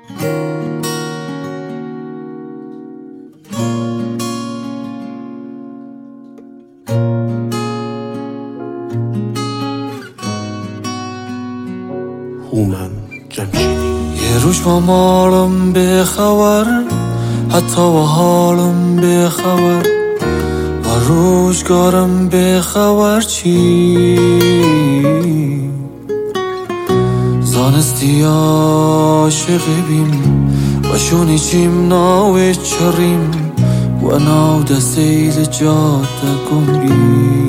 هومن جمشیدی. یه روز با مالم به خبر، حتی و حالم به خبر، و روزگارم به خبر چی. زانستی عاشق بیم و شونی چیم ناوی چریم و ناو دستیل جاده گمری.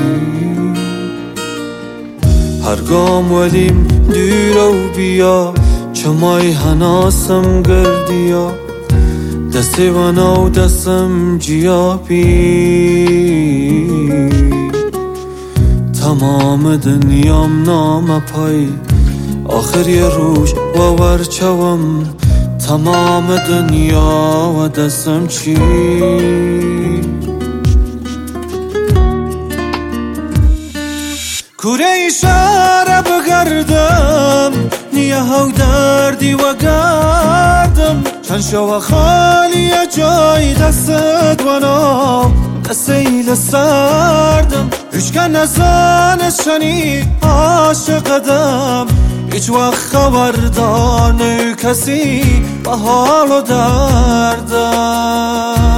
هر گام ولیم دور و بیا، چمای هناسم گردیا، دستی و ناو دستم جیابی. تمام دنیام نام پای، آخر یه روز و ورچوم، تمام دنیا و دستم چی. کوره اشاره بگردم، نیه ها دردی و گردم، چند شو خالی جای دستت و نام دستیل سردم. هیچ نزن شنید عاشقدم، هیچ وقت خبردار نه کسی به حال و دردم.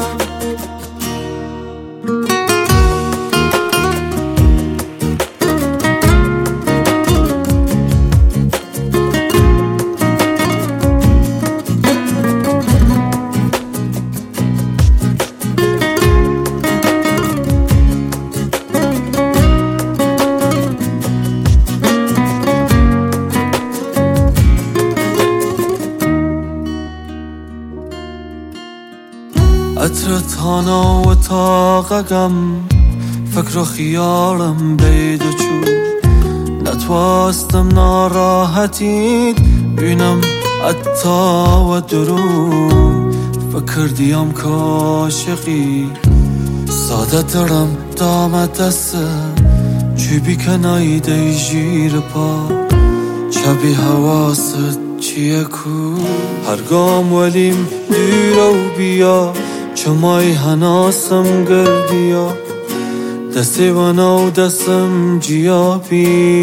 عطر تانا و تاقگم، فکر و خیالم بید و چو، نتواستم ناراحتید بینم عطا و درو. فکر دیم کاشقی ساده درم دام دسته، چی بیکنایی دی جیر پا، چبی حواست چیه کو. هر گام ولیم دور و بیا، چمای هناسم گردیا، دستی و ناو دستم جیابی.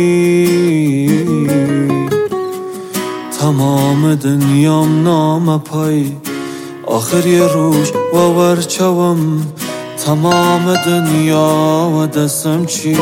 تمام دنیام نام پای، آخر یه روز و ورچوم، تمام دنیا و دستم چی.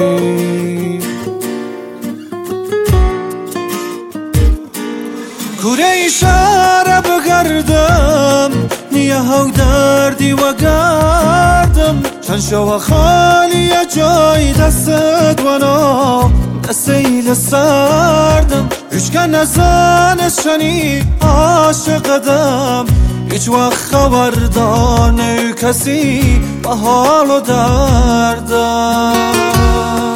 کوره اشاره بگردم، نیه ها دردی و گردم، چند شو خالی جای دستت و نام دستیل سردم. هیچ نزن شنید عاشقدم، هیچ وقت خبردار نه کسی به حال و دردم.